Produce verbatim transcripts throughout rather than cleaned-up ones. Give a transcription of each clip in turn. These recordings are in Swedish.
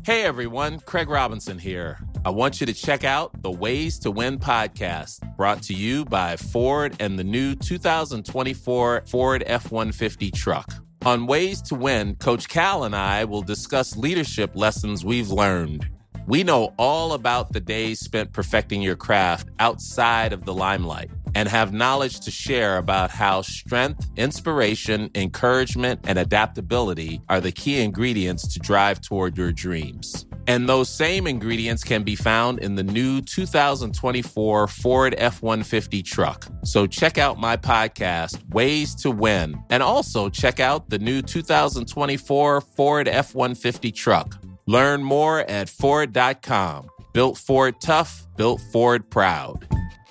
Hey everyone, Craig Robinson here. I want you to check out the Ways to Win podcast, brought to you by Ford and the new two thousand twenty-four Ford F one fifty truck. On Ways to Win, Coach Cal and I will discuss leadership lessons we've learned. We know all about the days spent perfecting your craft outside of the limelight and have knowledge to share about how strength, inspiration, encouragement, and adaptability are the key ingredients to drive toward your dreams. And those same ingredients can be found in the new two thousand twenty-four Ford F one fifty truck. So check out my podcast, Ways to Win, and also check out the new two thousand twenty-four Ford F one fifty truck. Learn more at Ford dot com. Built Ford tough, built Ford proud.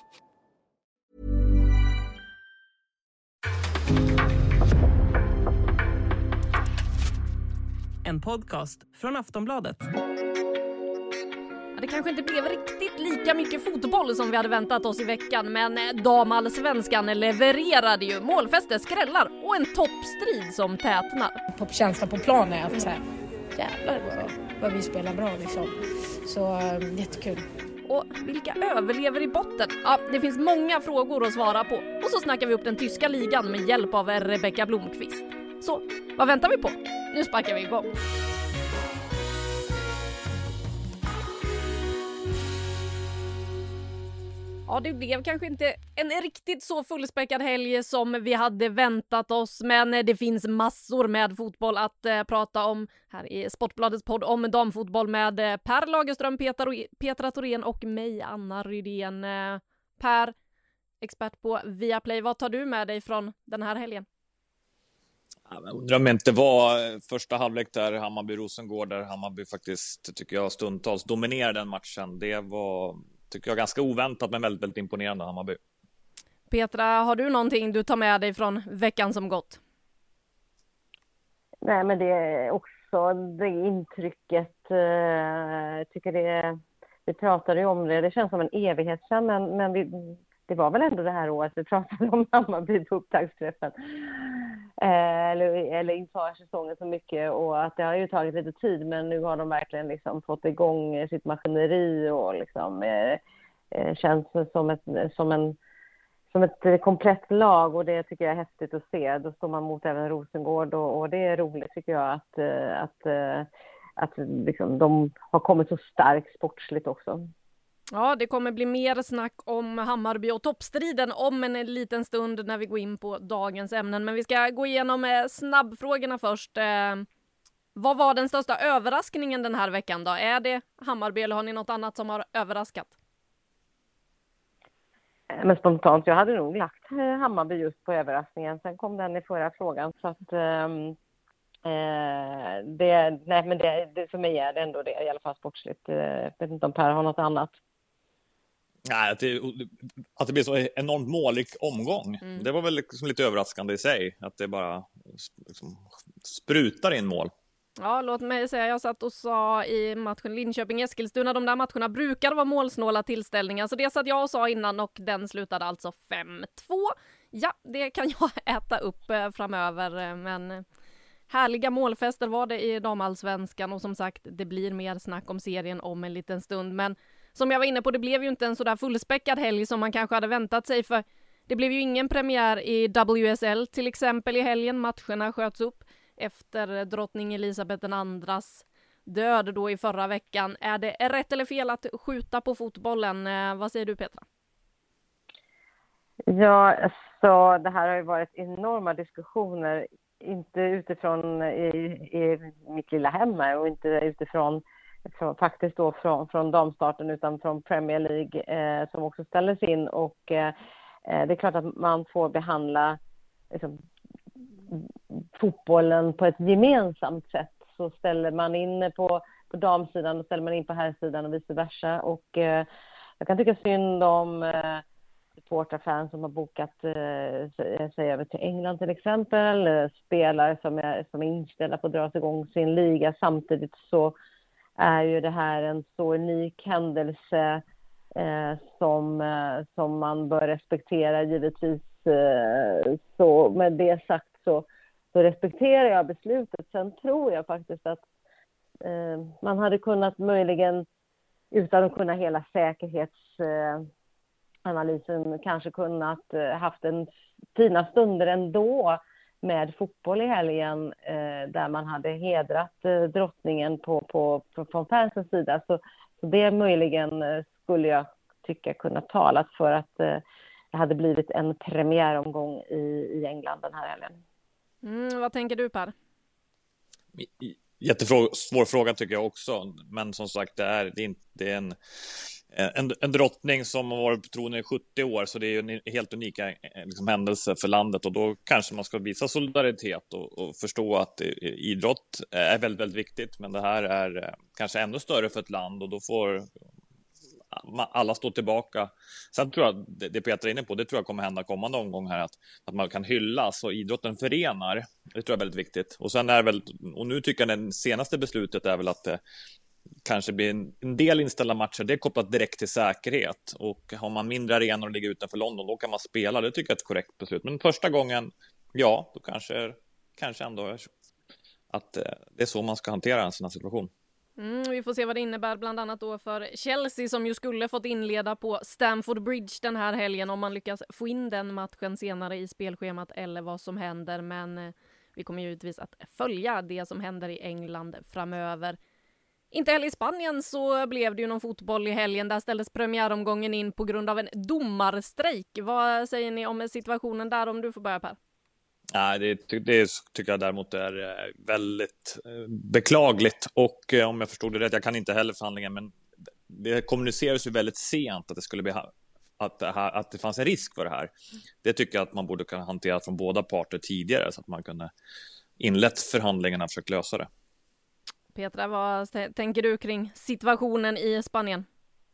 En podcast från Aftonbladet. Det kanske inte blev riktigt lika mycket fotboll som vi hade väntat oss i veckan, men damallsvenskan levererade ju målfäste, skrällar och en toppstrid som tätnar. Toppkänsla på planen är att så här, jävlar vad, vad vi spelar bra liksom. Så äh, jättekul. Och vilka överlever i botten? Ja, det finns många frågor att svara på. Och så snackar vi upp den tyska ligan med hjälp av Rebecka Blomqvist. Så, vad väntar vi på? Nu sparkar vi igång. Ja, det blev kanske inte en riktigt så fullspäckad helg som vi hade väntat oss, men det finns massor med fotboll att eh, prata om här i Sportbladets podd om damfotboll med eh, Per Lagerström, Peter, Petra Thorén och mig, Anna Rydén. Eh, Per, expert på Viaplay, vad tar du med dig från den här helgen? Jag undrar om det inte var första halvlek där Hammarby-Rosengård, där Hammarby faktiskt, tycker jag, stundtals dominerade den matchen. Det var, tycker jag, ganska oväntat men väldigt, väldigt imponerande Hammarby. Petra, har du någonting du tar med dig från veckan som gått? Nej, men det är också det intrycket. Jag tycker det, vi pratade ju om det, det känns som en evighet sedan, men, men vi, det var väl ändå det här året vi pratade om Hammarby på upptaktsträffen. Eller, eller inför säsongen så mycket, och att det har ju tagit lite tid, men nu har de verkligen liksom fått igång sitt maskineri och liksom eh, känns som ett, som, en, som ett komplett lag, och det tycker jag är häftigt att se. Då står man mot även Rosengård, och, och det är roligt tycker jag att, att, att, att liksom, de har kommit så starkt sportsligt också. Ja, det kommer bli mer snack om Hammarby och toppstriden om en liten stund när vi går in på dagens ämnen. Men vi ska gå igenom snabbfrågorna först. Eh, vad var den största överraskningen den här veckan då? Är det Hammarby eller har ni något annat som har överraskat? Men spontant, jag hade nog lagt Hammarby just på överraskningen. Sen kom den i förra frågan. Så att, um, eh, det, nej, men det, det, för mig är det ändå det, i alla fall sportsligt. Jag vet inte om Per har något annat. Nej, att det, att det blir så enormt målig omgång. Mm. Det var väl liksom lite överraskande i sig. Att det bara liksom sprutar in mål. Ja, låt mig säga, jag satt och sa i matchen Linköping-Eskilstuna, de där matcherna brukar vara målsnåla tillställningar. Så det satt jag och sa innan, och den slutade alltså fem två. Ja, det kan jag äta upp framöver, men härliga målfester var det i damallsvenskan, och som sagt, det blir mer snack om serien om en liten stund. Men som jag var inne på, det blev ju inte en sådär fullspäckad helg som man kanske hade väntat sig, för det blev ju ingen premiär i W S L till exempel i helgen. Matcherna sköts upp efter drottning Elisabeth den andras död då i förra veckan. Är det rätt eller fel att skjuta på fotbollen? Eh, vad säger du, Petra? Ja, så det här har ju varit enorma diskussioner, inte utifrån i, i mitt lilla hem och inte utifrån Från, faktiskt då från, från damstarten, utan från Premier League eh, som också ställdes in, och eh, det är klart att man får behandla liksom, fotbollen på ett gemensamt sätt. Så ställer man in på, på damsidan och ställer man in på herrsidan och vice versa, och eh, jag kan tycka synd om eh, supporterfans som har bokat eh, sig över till England till exempel, eller spelare som är, som är inställda på att dra igång sin liga. Samtidigt så är ju det här en så unik händelse eh, som, eh, som man bör respektera givetvis. Eh, så med det sagt så, så respekterar jag beslutet. Sen tror jag faktiskt att eh, man hade kunnat möjligen, utan att kunna hela säkerhetsanalysen, eh, kanske kunnat eh, haft en fina stunder ändå med fotboll i helgen, eh, där man hade hedrat eh, drottningen på, på, på, från fansens sida. Så, så det möjligen eh, skulle jag tycka kunna talat för att eh, det hade blivit en premiäromgång i, i England den här helgen. Mm, vad tänker du, Per? Jättesvår fråga tycker jag också, men som sagt det är, det är, inte, det är en, en, en drottning som har varit på tronen i sjuttio år, så det är ju en helt unik liksom, händelse för landet, och då kanske man ska visa solidaritet och, och förstå att idrott är väldigt, väldigt viktigt, men det här är kanske ännu större för ett land, och då får alla stå tillbaka. Sen tror jag, det Petra är inne på, det tror jag kommer hända kommande omgång här, att, att man kan hyllas och idrotten förenar. Det tror jag är väldigt viktigt. Och sen är väl, och nu tycker jag det senaste beslutet är väl att det kanske blir en, en del inställda matcher, det är kopplat direkt till säkerhet, och har man mindre arenor och ligger utanför London, då kan man spela. Det tycker jag är ett korrekt beslut. Men första gången, ja, då kanske, kanske ändå att det är så man ska hantera en sån här situation. Mm, vi får se vad det innebär bland annat då för Chelsea, som ju skulle fått inleda på Stamford Bridge den här helgen, om man lyckas få in den matchen senare i spelschemat, eller vad som händer. Men eh, vi kommer givetvis att följa det som händer i England framöver. Inte heller i Spanien så blev det ju någon fotboll i helgen. Där ställdes premiäromgången in på grund av en domarstrejk. Vad säger ni om situationen där, om du får börja, Per? Nej, det, det tycker jag däremot är väldigt beklagligt, och om jag förstod det rätt, jag kan inte heller förhandlingen, men det kommunicerades ju väldigt sent att det skulle bli att det, här, att det fanns en risk för det här. Det tycker jag att man borde kunna hantera från båda parter tidigare, så att man kunde inlett förhandlingarna och försökt lösa det. Petra, vad tänker du kring situationen i Spanien?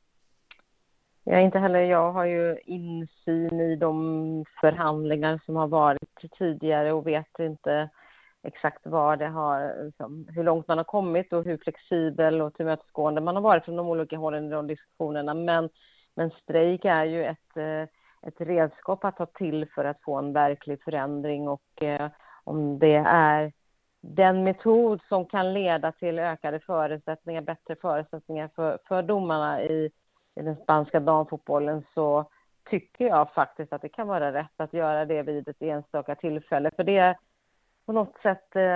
Ja, inte heller jag har ju insyn i de förhandlingar som har varit tidigare och vet inte exakt vad det har, liksom, hur långt man har kommit och hur flexibel och tillmötesgående man har varit från de olika hållen i de diskussionerna. Men, men strejk är ju ett, ett redskap att ta till för att få en verklig förändring, och eh, om det är den metod som kan leda till ökade förutsättningar, bättre förutsättningar för, för domarna i i den spanska damfotbollen, så tycker jag faktiskt att det kan vara rätt att göra det vid ett enstaka tillfälle. För det är på något sätt, eh,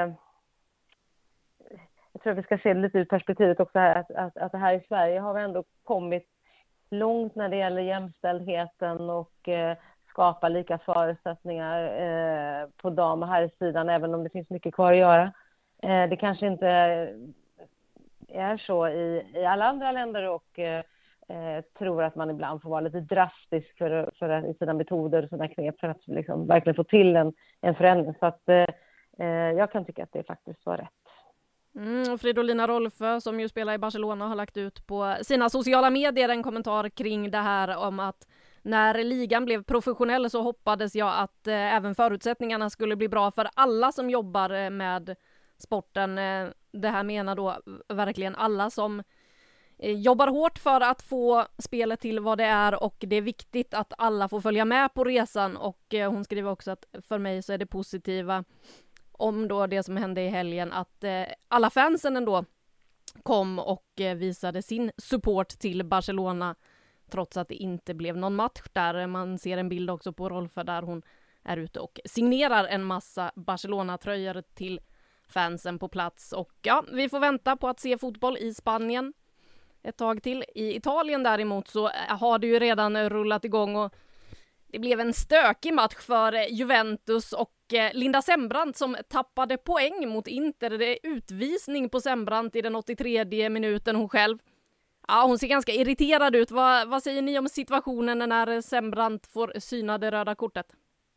jag tror att vi ska se lite ur perspektivet också här, att, att, att det här i Sverige har vi ändå kommit långt när det gäller jämställdheten och eh, skapa lika förutsättningar eh, på dam- och herrsidan, även om det finns mycket kvar att göra. Eh, det kanske inte är så i, i alla andra länder, och eh, Eh, tror att man ibland får vara lite drastisk för, för att, i sina metoder och sina knep för att liksom verkligen få till en, en förändring. Så att eh, jag kan tycka att det faktiskt var rätt. Mm, och Fridolina Rolfö, som ju spelar i Barcelona, har lagt ut på sina sociala medier en kommentar kring det här om att när ligan blev professionell så hoppades jag att eh, även förutsättningarna skulle bli bra för alla som jobbar med sporten. Eh, det här menar då verkligen alla som jobbar hårt för att få spelet till vad det är, och det är viktigt att alla får följa med på resan. Och eh, hon skriver också att för mig så är det positiva om då det som hände i helgen, att eh, alla fansen ändå kom och eh, visade sin support till Barcelona trots att det inte blev någon match där. Man ser en bild också på Rolfö där hon är ute och signerar en massa Barcelona-tröjor till fansen på plats. Och ja, vi får vänta på att se fotboll i Spanien ett tag till. I Italien däremot så har det ju redan rullat igång, och det blev en stökig match för Juventus och Linda Sembrant som tappade poäng mot Inter. Det är utvisning på Sembrant i den åttiotredje minuten hon själv. Ja, hon ser ganska irriterad ut. Vad, vad säger ni om situationen när Sembrant får syna det röda kortet?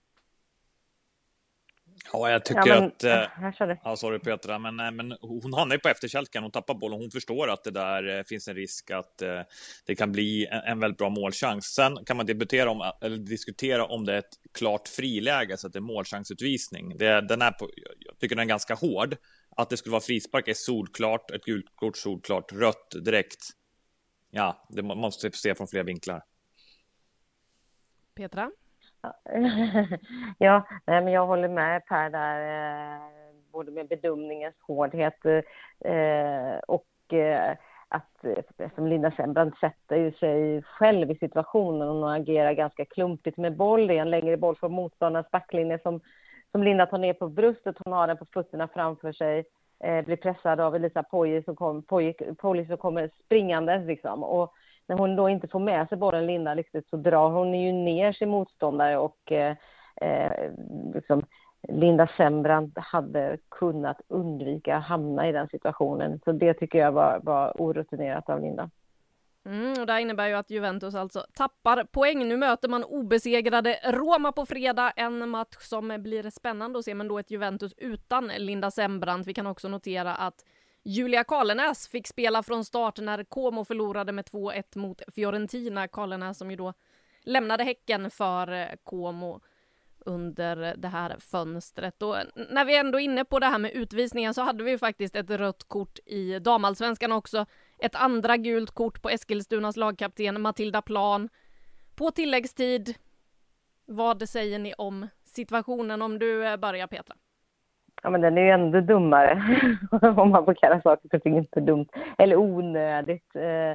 Ja, jag tycker ja, men, att... Äh, ja, sorry Petra, men, nej, men hon hamnar ju på efterkälken, hon tappar bollen, hon förstår att det där eh, finns en risk att eh, det kan bli en, en väldigt bra målchans. Sen kan man debattera om, eller diskutera om det är ett klart friläge, så att det är målchansutvisning. Det, den är på, jag tycker den är ganska hård. Att det skulle vara frispark är solklart, ett gult kort solklart, rött direkt. Ja, det måste vi se från flera vinklar. Petra? Ja, nej, men jag håller med Per där. både med bedömningens hårdhet eh, och eh, att som Linda Sembrant sätter ju sig själv i situationen och agerar ganska klumpigt med boll. Det är en längre boll från motståndarens backlinje som, som Linda tar ner på bröstet. Hon har den på fötterna framför sig. Eh, blir pressad av Elisa Poyi som, kom, Poyi som kommer springandes liksom. Och när hon då inte får med sig bollen Linda riktigt så drar hon ju ner sin motståndare och eh, eh, liksom, Linda Sembrant hade kunnat undvika att hamna i den situationen. Så det tycker jag var, var orutinerat av Linda. Mm, och det innebär ju att Juventus alltså tappar poäng. Nu möter man obesegrade Roma på fredag. En match som blir spännande att se, men då ett Juventus utan Linda Sembrant. Vi kan också notera att Julia Karlenäs fick spela från start när Como förlorade med två ett mot Fiorentina. Karlenäs som ju då lämnade Häcken för Como under det här fönstret. Och när vi ändå är inne på det här med utvisningen så hade vi ju faktiskt ett rött kort i damallsvenskan också. Ett andra gult kort på Eskilstunas lagkapten Matilda Plan på tilläggstid. Vad säger ni om situationen, om du börjar Petra? Ja, men den är ju ändå dummare om man får kalla saker för ting inte dumt eller onödigt. Eh,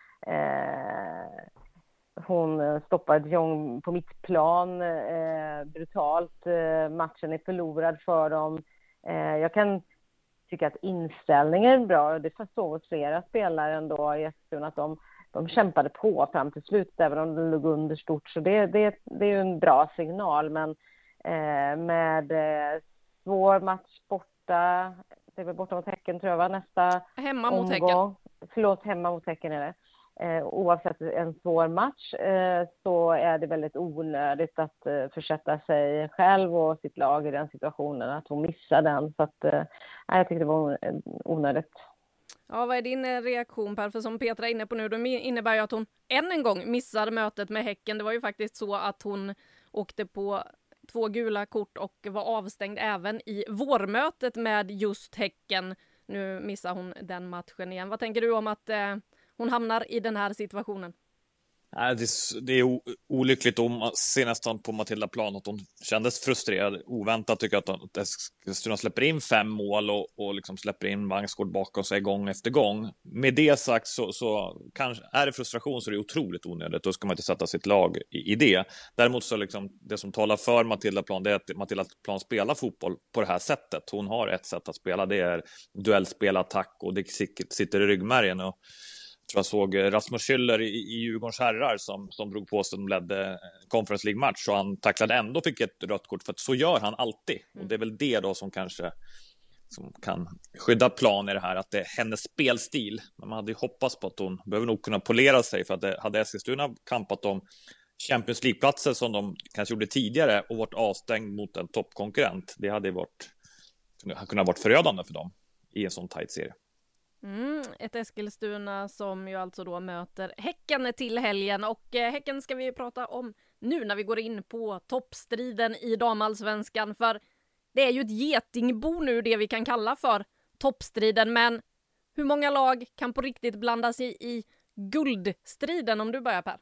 eh, hon stoppar Jong på mittplan eh, brutalt. Eh, matchen är förlorad för dem. Eh, jag kan tycka att inställningen är bra. Det förstår flera spelare ändå i Eskilstuna att de, de kämpade på fram till slut även om de låg under stort. Så det, det, det är ju en bra signal. Men eh, med eh, svår match borta, det är väl borta mot Häcken tror jag var nästa hemma mot omgång. Häcken. Förlåt, hemma mot Häcken är det. Eh, oavsett en svår match eh, så är det väldigt onödigt att eh, försätta sig själv och sitt lag i den situationen, att hon missar den. Så att, eh, jag tycker det var onödigt. Ja, vad är din reaktion Per? För som Petra är inne på nu, då innebär ju att hon än en gång missar mötet med Häcken. Det var ju faktiskt så att hon åkte på två gula kort och var avstängd även i vårmötet med just Häcken. Nu missar hon den matchen igen. Vad tänker du om att eh, hon hamnar i den här situationen? Det är olyckligt om se nästan på Matilda Plan att hon kändes frustrerad. Oväntat tycker jag att Eskilstuna släpper in fem mål och, och liksom släpper in Vangsgård bakom sig gång efter gång. Med det sagt så, så kanske är det frustration så det är otroligt onödigt. Då ska man inte sätta sitt lag i, i det. Däremot så liksom det som talar för Matilda Plan det är att Matilda Plan spelar fotboll på det här sättet. Hon har ett sätt att spela. Det är duellspel, attack och det sitter i ryggmärgen och jag tror jag såg Rasmus Schüller i, i Djurgårdens herrar som, som drog på sig som ledde Conference League-match och han tacklade ändå fick ett rött kort för att så gör han alltid. Mm. Och det är väl det då som kanske som kan skydda Plan i det här, att det är hennes spelstil. Men man hade ju hoppats på att hon behöver nog kunna polera sig för att det hade Eskilstuna kampat om Champions League-platser som de kanske gjorde tidigare och varit avstängd mot en toppkonkurrent. Det hade varit, kunnat varit förödande för dem i en sån tajt serie. Mm, ett Eskilstuna som ju alltså då möter Häcken till helgen och eh, Häcken ska vi prata om nu när vi går in på toppstriden i damallsvenskan, för det är ju ett getingbo nu det vi kan kalla för toppstriden, men hur många lag kan på riktigt blanda sig i guldstriden, om du börjar Per?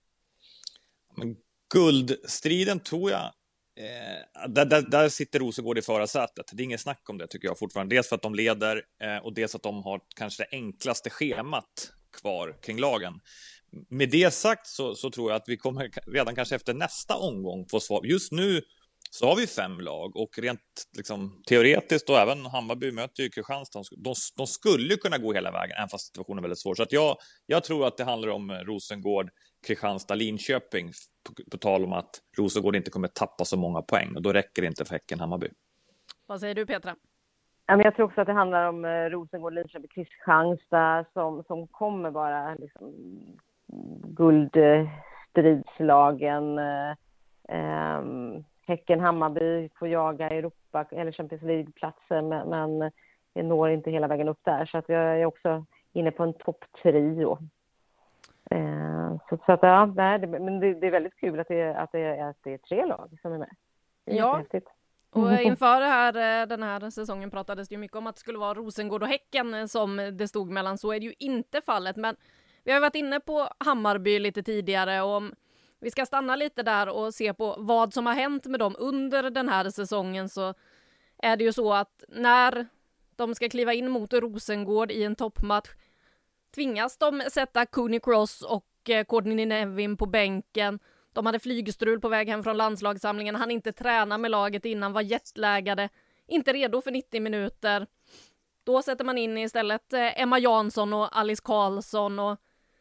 Men guldstriden tror jag Eh, där, där, där sitter Rosengård i förarsätet. Det är ingen snack om det tycker jag fortfarande. Dels för att de leder eh, och dels att de har kanske det enklaste schemat kvar kring lagen. Med det sagt så, så tror jag att vi kommer redan kanske efter nästa omgång få svar. Just nu så har vi fem lag och rent liksom, teoretiskt och även Hammarby möter ju Kristianstad. De, de skulle kunna gå hela vägen även fast situationen är väldigt svår. Så att jag, jag tror att det handlar om Rosengård, Kristianstad, Linköping på, på tal om att Rosengård inte kommer tappa så många poäng och då räcker det inte för Häcken Hammarby. Vad säger du Petra? Jag tror också att det handlar om Rosengård, Linköping, Kristianstad som, som kommer vara liksom, guldstridslagen. Um, Häcken Hammarby får jaga Europa eller Champions League-platser men, men det når inte hela vägen upp där, så att jag är också inne på en topptrio. Eh, så, så att ja, nej, det, men det, det är väldigt kul att det, att, det, att det är tre lag som är med. Det är ja. häftigt. Och inför det här, den här säsongen pratades det ju mycket om att det skulle vara Rosengård och Häcken som det stod mellan. Så är det ju inte fallet, men vi har varit inne på Hammarby lite tidigare och om vi ska stanna lite där och se på vad som har hänt med dem under den här säsongen, så är det ju så att när de ska kliva in mot Rosengård i en toppmatch tvingas de sätta Cooney Cross och eh, Courtney Nevin på bänken. De hade flygstrul på väg hem från landslagssamlingen. Han inte träna med laget innan, var jetlaggade, inte redo för nittio minuter. Då sätter man in istället eh, Emma Jansson och Alice Karlsson och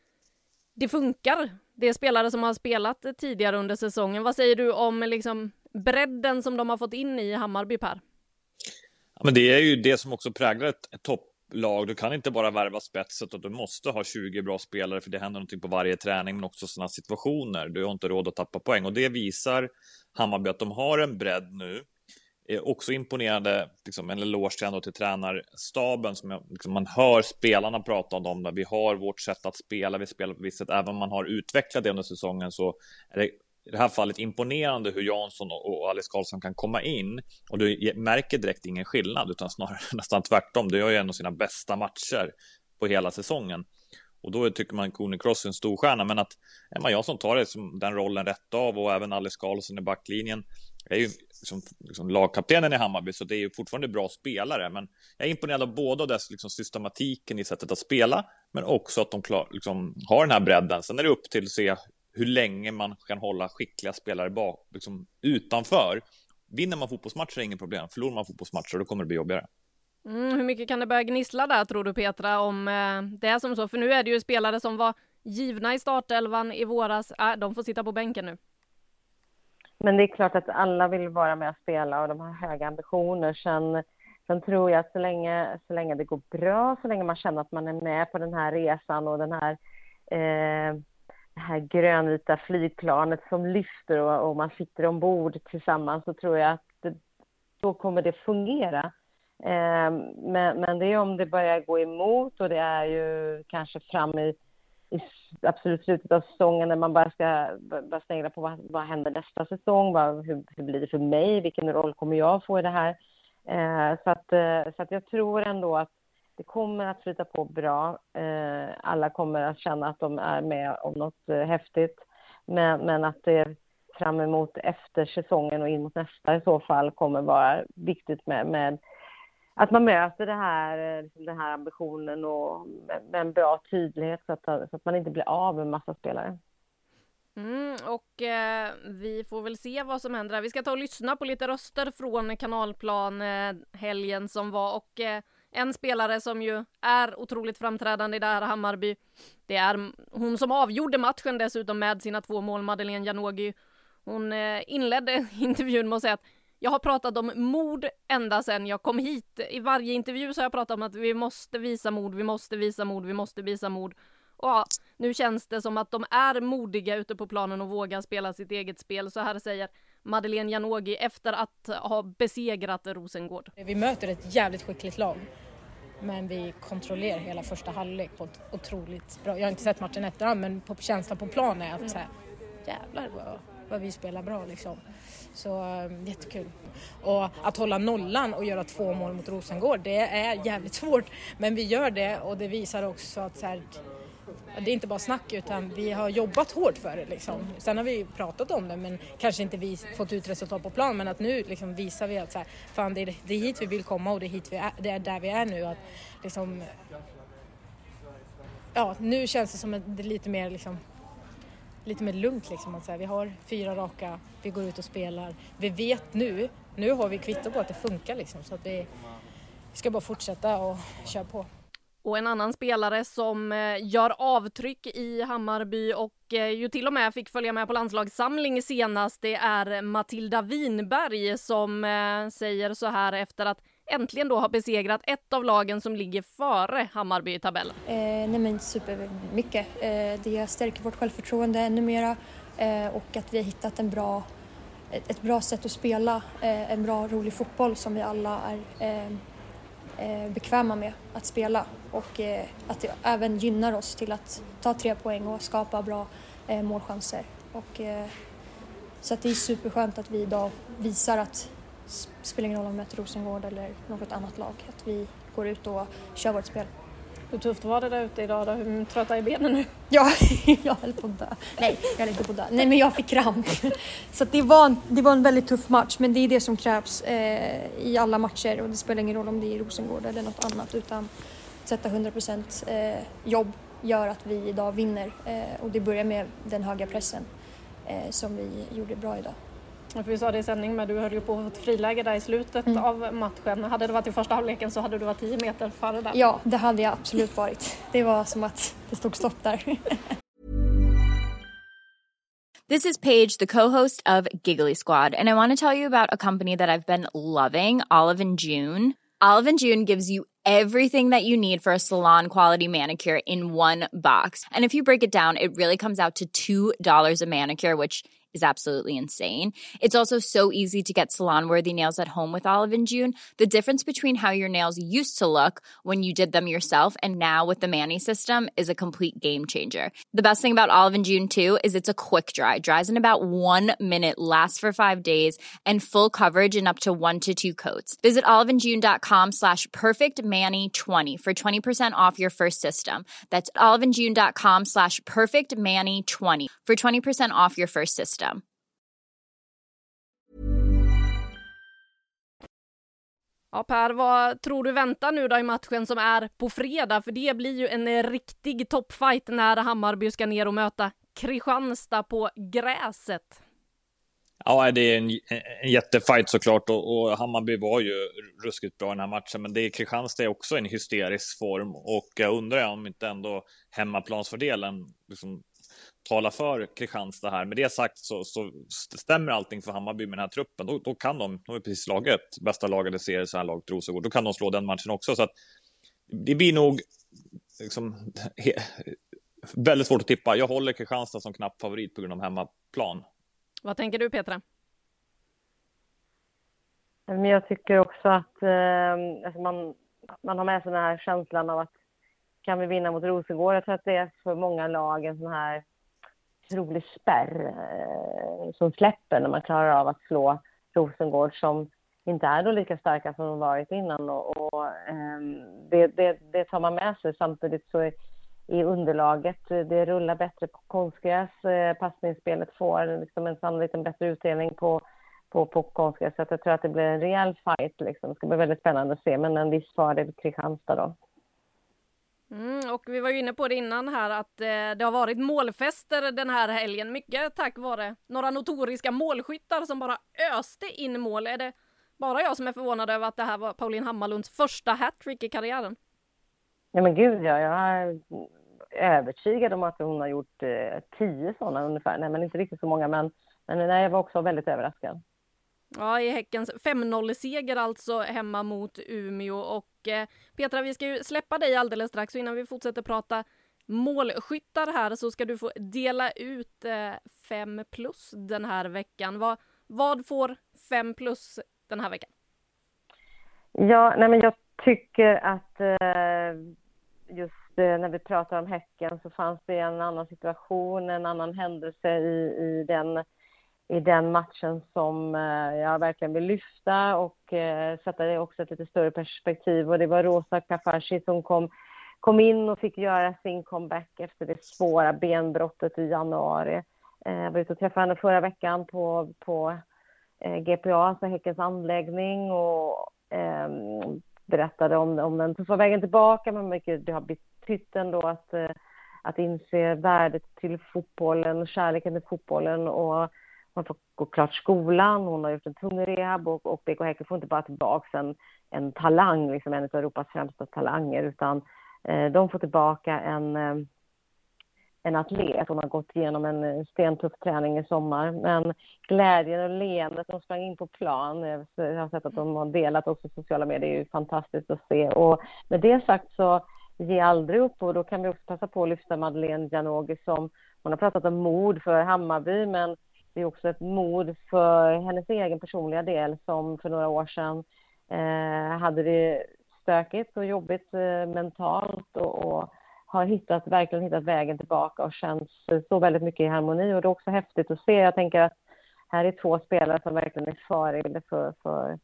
det funkar. Det är spelare som har spelat tidigare under säsongen. Vad säger du om liksom bredden som de har fått in i Hammarby, Per? Ja, men det är ju det som också präglar ett, ett topplag. Du kan inte bara värva spetset och du måste ha tjugo bra spelare för det händer någonting på varje träning, men också sådana situationer. Du har inte råd att tappa poäng och det visar Hammarby att de har en bredd nu. Är också imponerande, liksom, en eloge ändå till tränarstaben som jag, liksom, man hör spelarna prata om dem, där vi har vårt sätt att spela, vi spelar på visst sätt, även om man har utvecklat det under säsongen så är det i det här fallet imponerande hur Jansson och Alice Karlsson kan komma in och du märker direkt ingen skillnad utan snarare nästan tvärtom. Du gör ju en av sina bästa matcher på hela säsongen och då tycker man Cooney Cross är en stor stjärna, men att Emma Jansson tar det som den rollen rätt av och även Alice Karlsson i backlinjen är ju liksom, liksom lagkaptenen i Hammarby, så det är ju fortfarande bra spelare, men jag är imponerad av både dess liksom, systematiken i sättet att spela, men också att de klar, liksom, har den här bredden. Sen är det upp till att se hur länge man kan hålla skickliga spelare bak, liksom, utanför. Vinner man fotbollsmatcher är ingen problem, förlorar man fotbollsmatcher då kommer det bli jobbigare. Mm, hur mycket kan det börja gnissla där, tror du, Petra, om eh, det är som så? För nu är det ju spelare som var givna i startelvan i våras, äh, de får sitta på bänken nu. Men det är klart att alla vill vara med och spela och de har höga ambitioner. Sen, sen tror jag att så länge, så länge det går bra, så länge man känner att man är med på den här resan och den här, eh, det här grönvita flygplanet som lyfter och, och man sitter ombord tillsammans, så tror jag att det, då kommer det fungera. Eh, men, men det är om det börjar gå emot och det är ju kanske fram i i absolut slutet av säsongen när man bara ska bara snegla på vad, vad händer nästa säsong, vad, hur, hur blir det för mig, vilken roll kommer jag få i det här. Eh, så, att, eh, så att jag tror ändå att det kommer att flyta på bra. Eh, alla kommer att känna att de är med om något eh, häftigt, men, men att det fram emot efter säsongen och in mot nästa i så fall kommer vara viktigt med, med att man möter det här, den här ambitionen och med en bra tydlighet så att, så att man inte blir av med en massa spelare. Mm, och eh, vi får väl se vad som händer. Vi ska ta och lyssna på lite röster från Kanalplan eh, helgen som var. Och eh, en spelare som ju är otroligt framträdande i det här Hammarby, det är hon som avgjorde matchen dessutom med sina två mål, Madeleine Janogy. Hon eh, inledde intervjun med att säga att jag har pratat om mod ända sedan jag kom hit. I varje intervju så har jag pratat om att vi måste visa mod, vi måste visa mod, vi måste visa mod. Och ja, nu känns det som att de är modiga ute på planen och vågar spela sitt eget spel. Så här säger Madeleine Janogy efter att ha besegrat Rosengård. Vi möter ett jävligt skickligt lag, men vi kontrollerar hela första halvlek på ett otroligt bra. Jag har inte sett matchen efterhand, men på känslan på planen är att så här, jävlar vad, vad vi spelar bra liksom. Så äh, jättekul. Och att hålla nollan och göra två mål mot Rosengård, det är jävligt svårt. Men vi gör det och det visar också att så här, det är inte bara snack utan vi har jobbat hårt för det liksom. Sen har vi pratat om det men kanske inte vi fått ut resultat på plan, men att nu liksom visar vi att så här, fan, det, är, det är hit vi vill komma och det är, hit vi är, det är där vi är nu. Att liksom, ja, nu känns det som att det är lite mer liksom, lite mer lugnt liksom, att säga. Vi har fyra raka, vi går ut och spelar. Vi vet nu, nu har vi kvitto på att det funkar liksom, så att vi, vi ska bara fortsätta och köra på. Och en annan spelare som eh, gör avtryck i Hammarby och eh, ju till och med fick följa med på landslagssamling senast, det är Matilda Winberg som eh, säger så här efter att äntligen då har besegrat ett av lagen som ligger före Hammarby i tabellen. Eh, nej men supermycket. Eh, det stärker vårt självförtroende ännu mera eh, och att vi har hittat en bra, ett, ett bra sätt att spela, eh, en bra rolig fotboll som vi alla är eh, eh, bekväma med att spela och eh, att det även gynnar oss till att ta tre poäng och skapa bra eh, målchanser. Och, eh, så att det är superskönt att vi idag visar att spelar ingen roll om vi möter Rosengård eller något annat lag, att vi går ut och kör vårt spel. Hur tufft var det där ute idag då? Hur trötta är benen nu? Ja, jag höll på att dö. Nej, jag höll inte på att dö. Nej, men jag fick kramp. Så att det, var en, det var en väldigt tuff match, men det är det som krävs eh, i alla matcher. Och det spelar ingen roll om det är i Rosengård eller något annat, utan sätta hundra procent eh, jobb gör att vi idag vinner. Eh, och det börjar med den höga pressen eh, som vi gjorde bra idag. För vi sa det i sändning, men du höll ju på ett friläge där i slutet mm. av matchen. Hade det varit i första halvleken så hade du varit tio meter före där. Ja, det hade jag absolut varit. Det var som att det stod stopp där. This is Paige, the co-host of Giggly Squad, and I want to tell you about a company that I've been loving, Olive and June. Olive and June gives you everything that you need for a salon quality manicure in one box. And if you break it down, it really comes out to two dollars a manicure, which is absolutely insane. It's also so easy to get salon-worthy nails at home with Olive and June. The difference between how your nails used to look when you did them yourself and now with the Mani system is a complete game changer. The best thing about Olive and June too is it's a quick dry. Dries in about one minute, lasts for five days, and full coverage in up to one to two coats. Visit oliveandjune.com slash perfectmani20 for twenty percent off your first system. That's oliveandjune.com slash perfectmani20 for twenty percent off your first system. Ja, Per, vad tror du väntar nu då i matchen som är på fredag? För det blir ju en riktig toppfight när Hammarby ska ner och möta Kristianstad på gräset. Ja, det är en, en jättefight såklart, och, och Hammarby var ju ruskigt bra i den här matchen, men det är Kristianstad är också en hysterisk form, och jag undrar om inte ändå hemmaplansfördelen liksom tala för Kristianstad här. Med det sagt så, så stämmer allting för Hammarby med den här truppen. Då, då kan de, de är precis laget, bästa laget i serien så här laget Rosengård. Då kan de slå den matchen också. Så att det blir nog liksom, he, väldigt svårt att tippa. Jag håller Kristianstad som knapp favorit på grund av hemmaplan. Vad tänker du, Petra? Men jag tycker också att eh, alltså man, man har med sig den här känslan av att kan vi vinna mot Rosengård? Jag tror att det är för många lag en sån här otrolig spärr eh, som släpper när man klarar av att slå Rosengård, som inte är då lika starka som de varit innan, och, och eh, det, det, det tar man med sig. Samtidigt så är, i underlaget, det rullar bättre på konstgräs, eh, passningsspelet får liksom en sannolikt en bättre utdelning på, på, på konstgräs, så att jag tror att det blir en rejäl fight liksom. Det ska bli väldigt spännande att se, men en viss fördel Kristianstad då. Mm, och vi var ju inne på det innan här att eh, det har varit målfester den här helgen. Mycket tack vare några notoriska målskyttar som bara öste in mål. Är det bara jag som är förvånad över att det här var Pauline Hammarlunds första hattrick i karriären? Ja men gud, ja, jag är övertygad om att hon har gjort eh, tio sådana ungefär. Nej, men inte riktigt så många, men, men nej, jag var också väldigt överraskad. Ja, i Häckens fem noll-seger alltså hemma mot Umeå. Och eh, Petra, vi ska ju släppa dig alldeles strax, så innan vi fortsätter prata målskyttar här så ska du få dela ut eh, fem plus den här veckan. Vad, vad får fem plus den här veckan? Ja, nej men jag tycker att eh, just eh, när vi pratar om Häcken så fanns det en annan situation, en annan händelse i, i den i den matchen som eh, jag verkligen vill lyfta och eh, sätta det också ett lite större perspektiv. Och det var Rosa Kafashi som kom, kom in och fick göra sin comeback efter det svåra benbrottet i januari. Eh, jag var ute och träffade henne förra veckan på, på eh, G P A, alltså Häckens anläggning, och eh, berättade om, om den tuffa vägen tillbaka, men mycket det har betytt ändå att, eh, att inse värdet till fotbollen och kärleken till fotbollen, och hon får gå klart skolan, hon har gjort en tung rehab, och, och B K Häcken får inte bara tillbaka en, en talang, liksom en av Europas främsta talanger, utan eh, de får tillbaka en, eh, en atlet. Hon har gått igenom en stentuff träning i sommar, men glädjen och leendet, de sprang in på plan. Jag har sett att de har delat också sociala medier, det är ju fantastiskt att se. Och med det sagt så ge aldrig upp, och då kan vi också passa på att lyfta Madeleine Janogy, som hon har pratat om mod för Hammarby, men det är också ett mod för hennes egen personliga del, som för några år sedan eh, hade det stökigt och jobbigt eh, mentalt, och, och har hittat, verkligen hittat vägen tillbaka och känns så väldigt mycket i harmoni. Och det är också häftigt att se. Jag tänker att här är två spelare som verkligen är förebilder för, för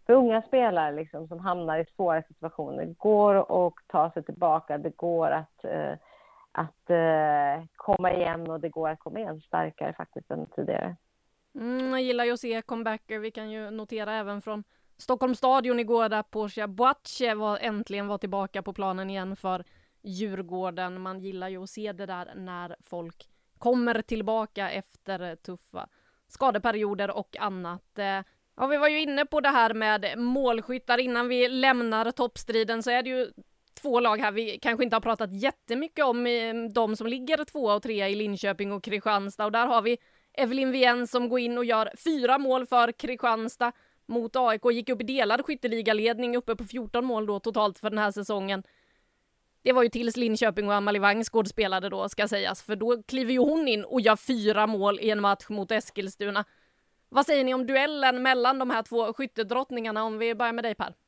för unga spelare liksom, som hamnar i svåra situationer. Det går att ta sig tillbaka, det går att, eh, att eh, komma igen och det går att komma igen starkare faktiskt än tidigare. Mm, jag gillar ju att se comebacker. Vi kan ju notera även från Stockholms stadion igår där Portia Boache var, äntligen var tillbaka på planen igen för Djurgården. Man gillar ju att se det där när folk kommer tillbaka efter tuffa skadeperioder och annat. Ja, vi var ju inne på det här med målskyttar. Innan vi lämnar toppstriden så är det ju två lag här vi kanske inte har pratat jättemycket om, de som ligger tvåa och trea i Linköping och Kristianstad. Och där har vi Evelyn Wien som går in och gör fyra mål för Kristianstad mot A I K. Gick upp i delad skytteligaledning, uppe på fjorton mål då totalt för den här säsongen. Det var ju tills Linköping och Amalie Vangsgård spelade då, ska sägas. För då kliver ju hon in och gör fyra mål i en match mot Eskilstuna. Vad säger ni om duellen mellan de här två skyttedrottningarna, om vi börjar med dig, Per?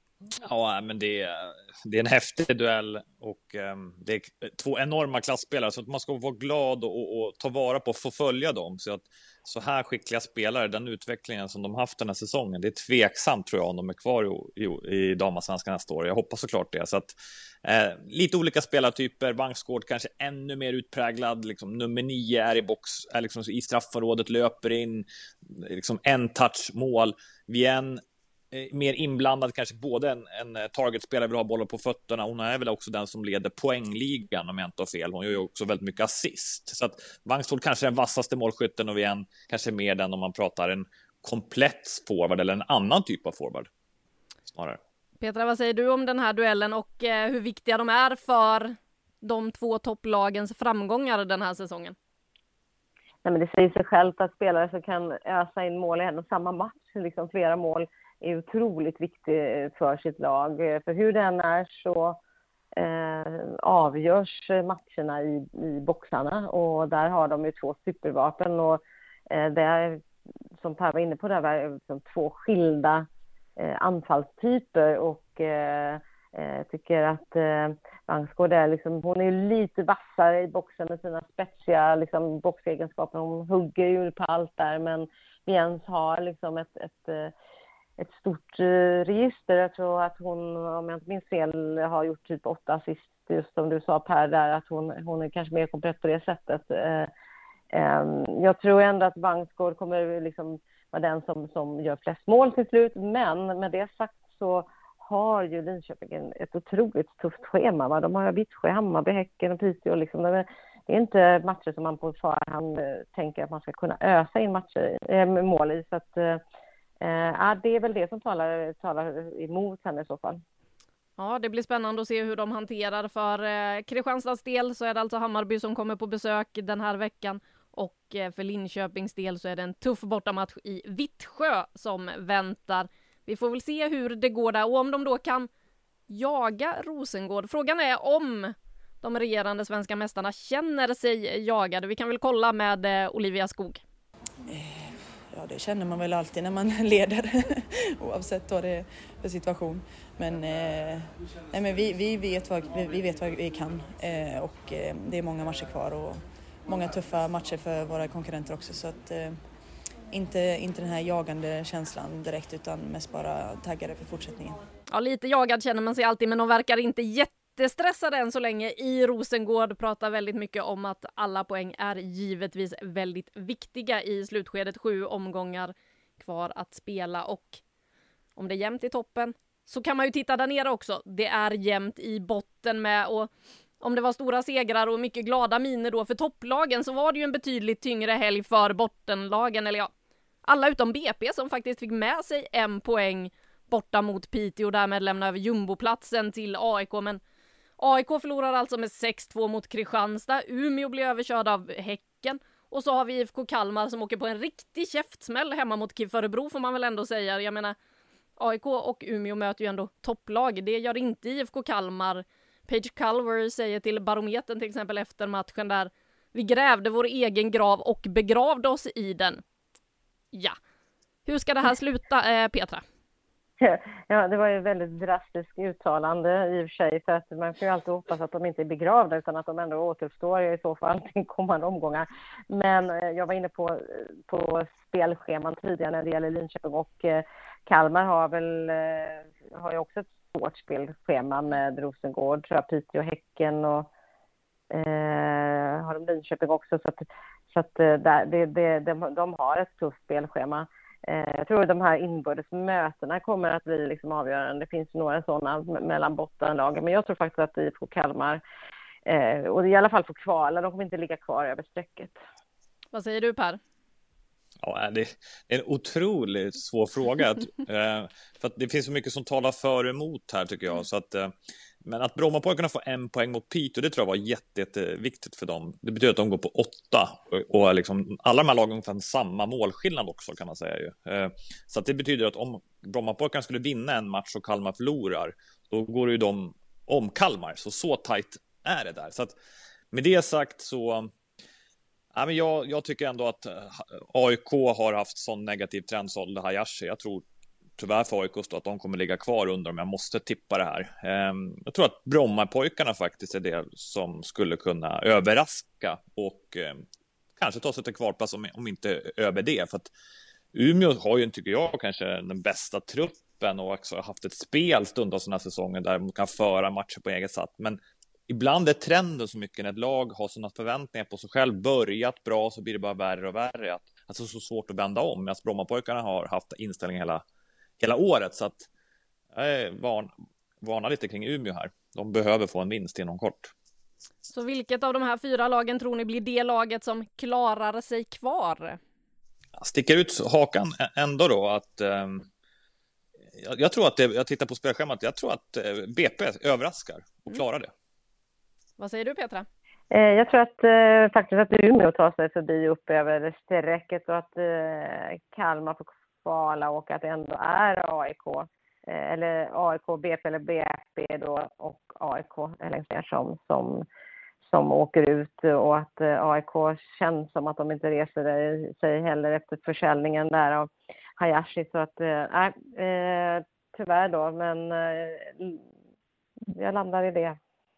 Ja, men det är, det är en häftig duell och um, det är två enorma klassspelare, så att man ska vara glad och, och, och ta vara på att få följa dem. Så att så här skickliga spelare, den utvecklingen som de haft den här säsongen, det är tveksamt tror jag om de är kvar i, i, i damallsvenskan nästa år. Jag hoppas såklart det. Så att eh, lite olika spelartyper. Vangsgård kanske ännu mer utpräglad, liksom nummer nio är i box, är liksom i straffområdet, löper in liksom en touch mål. Wien mer inblandad, kanske både en, en targetspelare vill ha bollen på fötterna. Hon är väl också den som leder poängligan om jag inte har fel. Hon gör ju också väldigt mycket assist. Så att Vangsgård kanske är den vassaste målskytten och Wien kanske mer den om man pratar en komplett forward eller en annan typ av forward snarare. Petra, vad säger du om den här duellen och eh, hur viktiga de är för de två topplagens framgångar den här säsongen? Nej, men det säger sig självt att spelare som kan ösa in mål i en och samma match, liksom flera mål, är otroligt viktig för sitt lag. För hur den är så eh, avgörs matcherna i, i boxarna. Och där har de ju två supervapen. Och eh, det är, som Per var inne på, det är liksom två skilda eh, anfallstyper. Och eh, eh, tycker att eh, Vangsgård är liksom, hon är lite vassare i boxen med sina spetsiga liksom, boxegenskaper. Hon hugger ju på allt där, men Jens har liksom ett... ett ett stort eh, register. Jag tror att hon, om jag inte minns fel, har gjort typ åtta assist, just som du sa Per där, att hon, hon är kanske mer komplett på det sättet. Eh, eh, jag tror ändå att Vangsgård kommer liksom vara den som, som gör flest mål till slut, men med det sagt så har ju Linköping ett otroligt tufft schema. Va? De har Vittsjö, Hammarby, Häcken och Piteå. Liksom. Det är inte matcher som man på förhand tänker att man ska kunna ösa in matcher, äh, mål i, så att ja, det är väl det som talar, talar emot henne i så fall. Ja, det blir spännande att se hur de hanterar. För eh, Kristianstads del så är det alltså Hammarby som kommer på besök den här veckan. Och eh, för Linköpings del så är det en tuff bortamatch i Vittsjö som väntar. Vi får väl se hur det går där och om de då kan jaga Rosengård. Frågan är om de regerande svenska mästarna känner sig jagade. Vi kan väl kolla med eh, Olivia Skog. Ja, det känner man väl alltid när man leder, oavsett vad det är för situation. Men, eh, nej, men vi, vi, vet vad, vi, vi vet vad vi kan eh, och eh, det är många matcher kvar och många tuffa matcher för våra konkurrenter också. Så att, eh, inte, inte den här jagande känslan direkt, utan mest bara taggade för fortsättningen. Ja, lite jagad känner man sig alltid, men de verkar inte jättestressade än så länge i Rosengård. Pratar väldigt mycket om att alla poäng är givetvis väldigt viktiga i slutskedet. Sju omgångar kvar att spela och om det är jämnt i toppen så kan man ju titta där nere också. Det är jämnt i botten med, och om det var stora segrar och mycket glada miner då för topplagen så var det ju en betydligt tyngre helg för bottenlagen. Eller ja, alla utom B P som faktiskt fick med sig en poäng borta mot Piteå och därmed lämna över jumboplatsen till A I K. Men A I K förlorar alltså med sex två mot Kristianstad. Umeå blir överkörd av Häcken. Och så har vi I F K Kalmar som åker på en riktig käftsmäll hemma mot KIF Örebro, får man väl ändå säga. Jag menar, A I K och Umeå möter ju ändå topplag. Det gör inte I F K Kalmar. Paige Culver säger till Barometern till exempel efter matchen där: vi grävde vår egen grav och begravde oss i den. Ja. Hur ska det här sluta, eh, Petra? Ja, det var ju väldigt drastiskt uttalande i och för sig, för att man kan ju alltid hoppas att de inte är begravda utan att de ändå återuppstår i så fall till kommande omgångar. Men jag var inne på, på spelscheman tidigare när det gäller Linköping och Kalmar har väl eh, har ju också ett svårt spelschema med Rosengård, tror jag, Piteå och Häcken och eh, har de Linköping också, så att, så att där, det, det, de, de har ett tufft spelschema. Eh, jag tror att de här inbördes mötena kommer att bli liksom avgörande. Det finns några sådana mellan bottenlagen, men jag tror faktiskt att I F K Kalmar eh, och i alla fall får kvala, de kommer inte ligga kvar över strecket. Vad säger du, Per? Ja, det är en otroligt svår fråga. Att, eh, för att det finns så mycket som talar för och emot här, tycker jag. Så att, eh, men att Brommapojkarna får en poäng mot Piteå, det tror jag var jätte, jätteviktigt för dem. Det betyder att de går på åtta. Och, och liksom, alla de här lagen får samma målskillnad också, kan man säga. Ju. Eh, så att det betyder att om Brommapojkarna skulle vinna en match och Kalmar förlorar, då går det ju de om Kalmar. Så så tajt är det där. Så att, med det sagt så... Ja, men jag, jag tycker ändå att A I K har haft sån negativ trend, sålde Hayashi. Jag tror tyvärr för A I K att de kommer ligga kvar under, om jag måste tippa det här. Jag tror att Brommapojkarna faktiskt är det som skulle kunna överraska och kanske ta sig till kvalplats, om, om inte över det. För att Umeå har ju, tycker jag, kanske den bästa truppen och också haft ett spel stundtals den här säsongen där de kan föra matcher på eget sätt. Men ibland är trenden så mycket när ett lag har sådana förväntningar på sig själv, börjat bra, så blir det bara värre och värre. Att, alltså så svårt att vända om. Medan Brommapojkarna har haft inställning hela, hela året. Så att jag varn, varnar lite kring Umeå här. De behöver få en vinst inom kort. Så vilket av de här fyra lagen tror ni blir det laget som klarar sig kvar? Jag sticker ut hakan ändå då att... Eh, jag, jag tror att det, jag tittar på spelschemat, jag tror att eh, B P överraskar och klarar det. Vad säger du, Petra? Eh, jag tror att eh, faktiskt att Umeå tar sig förbi upp över strecket och att eh, Kalmar får kvala och att det ändå är A I K. Eh, eller A I K, B P eller B P då och A I K längst ner som, som, som åker ut, och att eh, A I K känns som att de inte reser sig heller efter försäljningen där av Hayashi. Så att, eh, eh, tyvärr då, men eh, jag landar i det.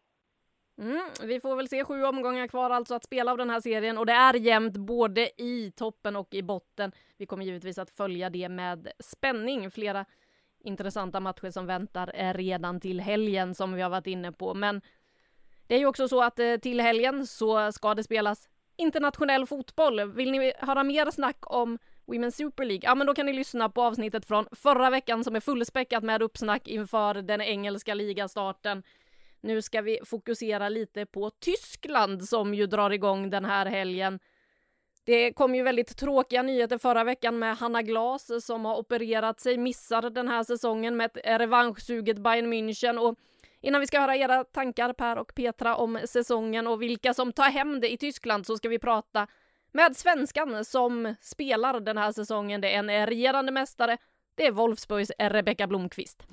Mm, vi får väl se sju omgångar kvar alltså att spela av den här serien, och det är jämnt både i toppen och i botten. Vi kommer givetvis att följa det med spänning. Flera intressanta matcher som väntar är redan till helgen, som vi har varit inne på. Men det är ju också så att till helgen så ska det spelas internationell fotboll. Vill ni höra mer snack om Women's Super League? Ja, men då kan ni lyssna på avsnittet från förra veckan som är fullspäckat med uppsnack inför den engelska ligastarten. Nu ska vi fokusera lite på Tyskland som ju drar igång den här helgen. Det kom ju väldigt tråkiga nyheter förra veckan med Hanna Glas som har opererat sig, missar den här säsongen med ett revanschsuget Bayern München. Och innan vi ska höra era tankar, Per och Petra, om säsongen och vilka som tar hem det i Tyskland, så ska vi prata med svenskan som spelar den här säsongen. Det är en regerande mästare, det är Wolfsburgs Rebecka Blomqvist.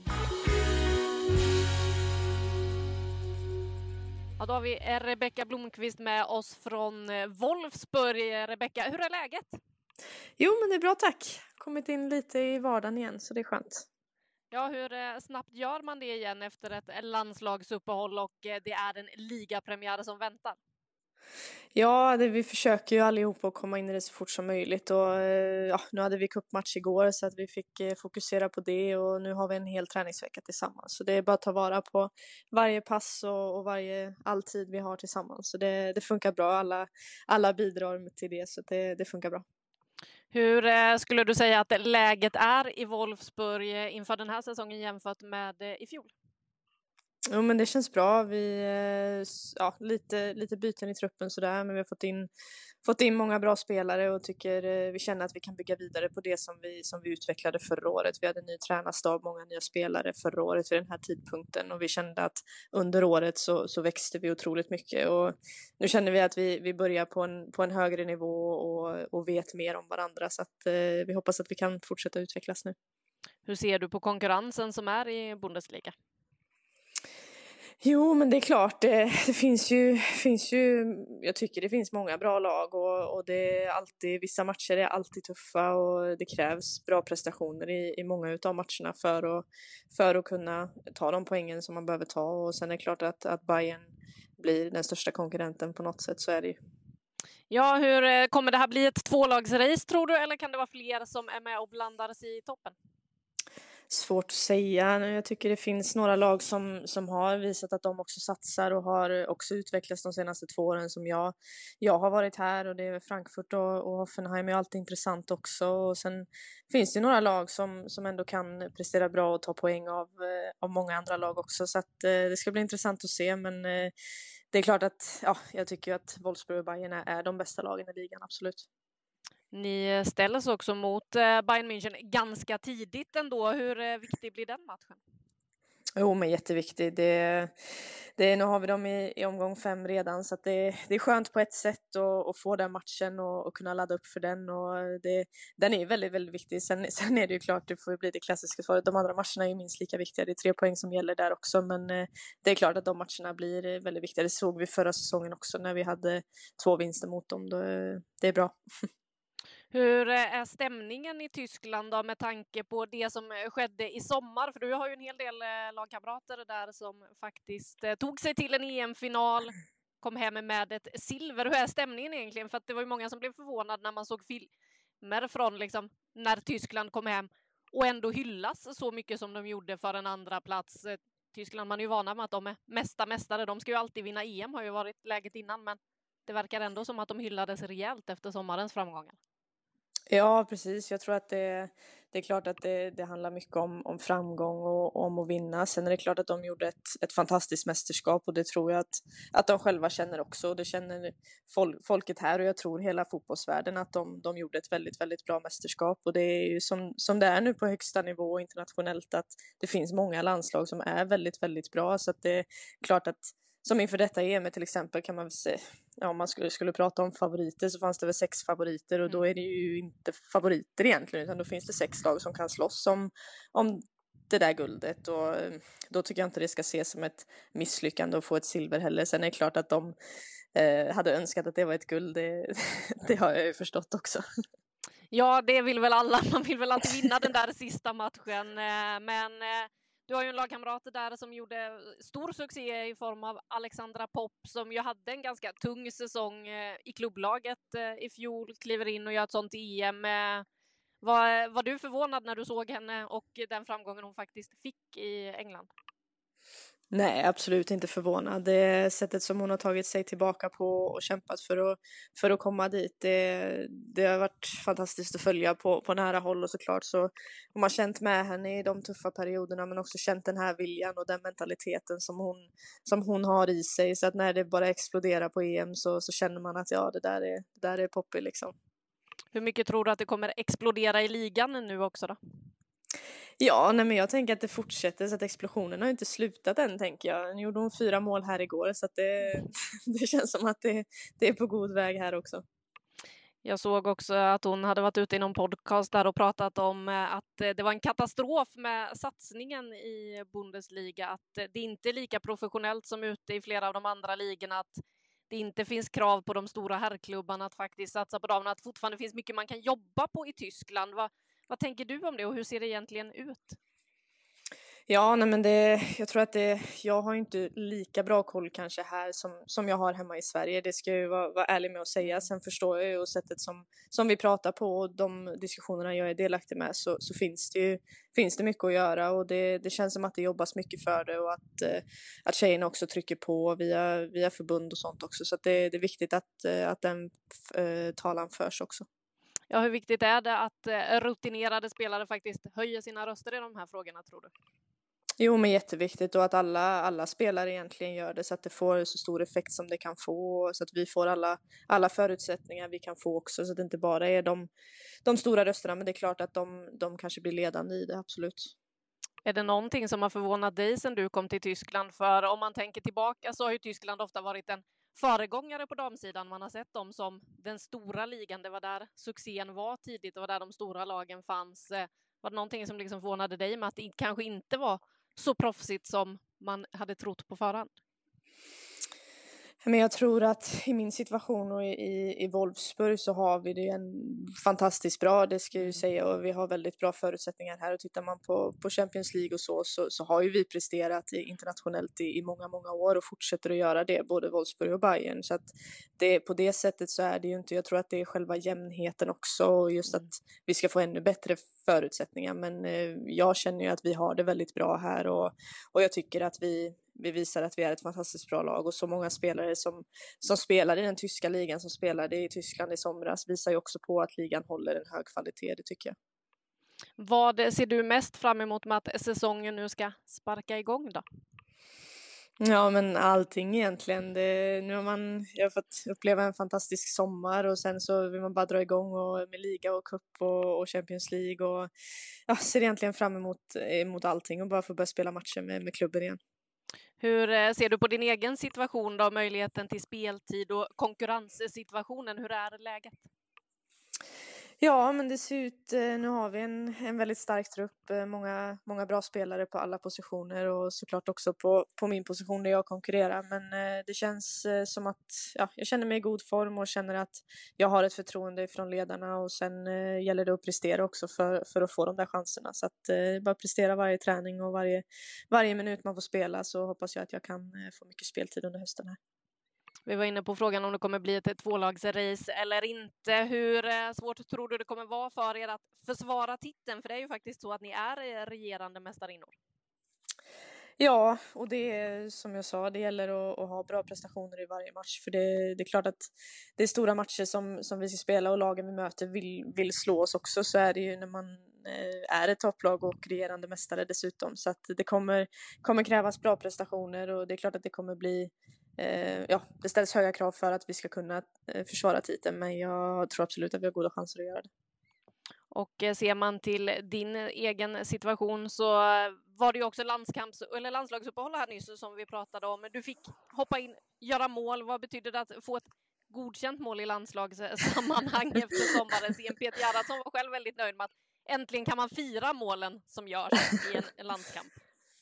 Ja, då har vi Rebecka Blomqvist med oss från Wolfsburg. Rebecka, hur är läget? Jo, men det är bra, tack. Kommit in lite i vardagen igen, så det är skönt. Ja, hur snabbt gör man det igen efter ett landslagsuppehåll och det är en ligapremiär som väntar? Ja, det, vi försöker ju allihopa att komma in i det så fort som möjligt, och ja, nu hade vi cupmatch igår så att vi fick eh, fokusera på det, och nu har vi en hel träningsvecka tillsammans, så det är bara att ta vara på varje pass och, och varje all tid vi har tillsammans, så det, det funkar bra, alla, alla bidrar till det, så det, det funkar bra. Hur eh, skulle du säga att läget är i Wolfsburg inför den här säsongen jämfört med eh, i fjol? Jo, men det känns bra. Vi ja, lite lite byten i truppen sådär, men vi har fått in fått in många bra spelare och tycker vi känner att vi kan bygga vidare på det som vi som vi utvecklade förra året. Vi hade en ny tränarstab, många nya spelare förra året vid den här tidpunkten, och vi kände att under året så så växte vi otroligt mycket, och nu känner vi att vi vi börjar på en på en högre nivå och och vet mer om varandra, så att eh, vi hoppas att vi kan fortsätta utvecklas nu. Hur ser du på konkurrensen som är i Bundesliga? Jo, men det är klart, det, det finns ju, finns ju, jag tycker det finns många bra lag, och, och det är alltid, vissa matcher är alltid tuffa, och det krävs bra prestationer i, i många utav matcherna för att, för att kunna ta de poängen som man behöver ta, och sen är det klart att, att Bayern blir den största konkurrenten på något sätt, så är det ju. Ja, hur kommer det här bli ett tvålagsrace tror du, eller kan det vara fler som är med och blandar sig i toppen? Svårt att säga. Jag tycker det finns några lag som, som har visat att de också satsar och har också utvecklats de senaste två åren som jag, jag har varit här, och det är Frankfurt och, och Hoffenheim är alltid intressant också. Och sen finns det några lag som, som ändå kan prestera bra och ta poäng av, av många andra lag också. Så att, eh, det ska bli intressant att se, men eh, det är klart att ja, jag tycker att Wolfsburg och Bayern är, är de bästa lagen i ligan, absolut. Ni ställs också mot Bayern München ganska tidigt ändå. Hur viktig blir den matchen? Jo, men jätteviktig. Det, det, nu har vi dem i, i omgång fem redan, så att det, det är skönt på ett sätt att, att få den matchen och, och kunna ladda upp för den. Och det, den är väldigt, väldigt viktig. Sen, sen är det ju klart, det får bli det klassiska svaret. De andra matcherna är ju minst lika viktiga. Det är tre poäng som gäller där också, men det är klart att de matcherna blir väldigt viktiga. Det såg vi förra säsongen också när vi hade två vinster mot dem. Då, det är bra. Hur är stämningen i Tyskland då, med tanke på det som skedde i sommar? För du har ju en hel del lagkamrater där som faktiskt tog sig till en E M-final, kom hem med ett silver. Hur är stämningen egentligen? För att det var ju många som blev förvånade när man såg filmer från liksom, när Tyskland kom hem och ändå hyllas så mycket som de gjorde för en andra plats. Tyskland, man är ju vana med att de är mesta mästare. De ska ju alltid vinna E M, har ju varit läget innan, men det verkar ändå som att de hyllades rejält efter sommarens framgångar. Ja, precis. Jag tror att det, det är klart att det, det handlar mycket om, om framgång och, och om att vinna. Sen är det klart att de gjorde ett, ett fantastiskt mästerskap, och det tror jag att, att de själva känner också. Och det känner fol, folket här, och jag tror hela fotbollsvärlden att de, de gjorde ett väldigt, väldigt bra mästerskap. Och det är ju som, som det är nu på högsta nivå internationellt, att det finns många landslag som är väldigt, väldigt bra. Så att det är klart att som inför detta E M till exempel kan man väl säga, ja, om man skulle, skulle prata om favoriter så fanns det väl sex favoriter, och då är det ju inte favoriter egentligen, utan då finns det sex lag som kan slåss om, om det där guldet, och då tycker jag inte det ska ses som ett misslyckande att få ett silver heller. Sen är det klart att de eh, hade önskat att det var ett guld, det, det har jag ju förstått också. Ja, det vill väl alla, man vill väl alltid vinna den där sista matchen, men du har ju en lagkamrat där som gjorde stor succé i form av Alexandra Popp, som ju hade en ganska tung säsong i klubblaget i fjol, kliver in och gör ett sånt E M. Var, var du förvånad när du såg henne och den framgången hon faktiskt fick i England? Nej, absolut inte förvånad. Det sättet som hon har tagit sig tillbaka på och kämpat för att, för att komma dit, det, det har varit fantastiskt att följa på, på nära håll, och såklart så har man känt med henne i de tuffa perioderna, men också känt den här viljan och den mentaliteten som hon, som hon har i sig, så att när det bara exploderar på E M så, så känner man att ja, det där är, det där är Poppy liksom. Hur mycket tror du att det kommer explodera i ligan nu också då? Ja, nej, men jag tänker att det fortsätter, så att explosionen har inte slutat än, tänker jag. Nu gjorde hon fyra mål här igår, så att det, det känns som att det, det är på god väg här också. Jag såg också att hon hade varit ute i någon podcast där och pratat om att det var en katastrof med satsningen i Bundesliga, att det inte är lika professionellt som ute i flera av de andra ligorna, att det inte finns krav på de stora herrklubbarna att faktiskt satsa på damerna, att fortfarande finns mycket man kan jobba på i Tyskland. Vad, vad tänker du om det, och hur ser det egentligen ut? Ja, nej men det, jag tror att det, jag har inte lika bra koll kanske här som, som jag har hemma i Sverige. Det ska jag ju vara, vara ärlig med att säga. Sen förstår jag ju, och sättet som, som vi pratar på och de diskussionerna jag är delaktig med, så, så finns det ju finns det mycket att göra, och det, det känns som att det jobbas mycket för det, och att, eh, att tjejerna också trycker på via, via förbund och sånt också. Så att det, det är viktigt att, att den eh, talan förs också. Ja, hur viktigt är det att rutinerade spelare faktiskt höjer sina röster i de här frågorna, tror du? Jo, men jätteviktigt, och att alla, alla spelare egentligen gör det, så att det får så stor effekt som det kan få, så att vi får alla, alla förutsättningar vi kan få också, så att det inte bara är de, de stora rösterna, men det är klart att de, de kanske blir ledande i det, absolut. Är det någonting som har förvånat dig sedan du kom till Tyskland? För om man tänker tillbaka så har ju Tyskland ofta varit en föregångare på damsidan. Man har sett dem som den stora ligan. Det var där succén var tidigt, och var där de stora lagen fanns. Var det någonting som liksom förvånade dig med att det kanske inte var så proffsigt som man hade trott på förhand? Men jag tror att i min situation och i, i Wolfsburg så har vi det en fantastiskt bra, det ska jag ju säga, och vi har väldigt bra förutsättningar här. Och tittar man på, på Champions League och så, så, så har ju vi presterat internationellt i, i många, många år och fortsätter att göra det, både Wolfsburg och Bayern. Så att det, på det sättet så är det ju inte, jag tror att det är själva jämnheten också och just att vi ska få ännu bättre förutsättningar. Men eh, jag känner ju att vi har det väldigt bra här och, och jag tycker att vi Vi visar att vi är ett fantastiskt bra lag och så många spelare som, som spelar i den tyska ligan, som spelade i Tyskland i somras, visar ju också på att ligan håller en hög kvalitet, det tycker jag. Vad ser du mest fram emot med att säsongen nu ska sparka igång då? Ja, men allting egentligen. Det, nu har man, jag har fått uppleva en fantastisk sommar och sen så vill man bara dra igång och, med liga och cup och, och Champions League och jag ser egentligen fram emot, emot allting och bara få börja spela matcher med, med klubben igen. Hur ser du på din egen situation då, möjligheten till speltid och konkurrenssituationen? Hur är läget? Ja, men det ser ut, nu har vi en, en väldigt stark trupp, många, många bra spelare på alla positioner och såklart också på, på min position där jag konkurrerar. Men det känns som att ja, jag känner mig i god form och känner att jag har ett förtroende från ledarna och sen eh, gäller det att prestera också för, för att få de där chanserna. Så att eh, bara prestera varje träning och varje, varje minut man får spela så hoppas jag att jag kan eh, få mycket speltid under hösten här. Vi var inne på frågan om det kommer bli ett tvålagsrace eller inte. Hur svårt tror du det kommer vara för er att försvara titeln? För det är ju faktiskt så att ni är regerande mästarinnor. Ja, och det är som jag sa, det gäller att, att ha bra prestationer i varje match. För det, det är klart att det är stora matcher som, som vi ska spela och lagen vi möter vill, vill slå oss också. Så är det ju när man är ett topplag och regerande mästare dessutom. Så att det kommer, kommer krävas bra prestationer och det är klart att det kommer bli Eh, ja, det ställs höga krav för att vi ska kunna eh, försvara titeln, men jag tror absolut att vi har goda chanser att göra det. Och eh, ser man till din egen situation så var det ju också landskamps- eller landslagsuppehåll här nyss som vi pratade om. Du fick hoppa in, göra mål. Vad betyder det att få ett godkänt mål i landslagssammanhang efter sommarens E M? Peter Gerhardsson var själv väldigt nöjd med att äntligen kan man fira målen som görs i en, en landskamp.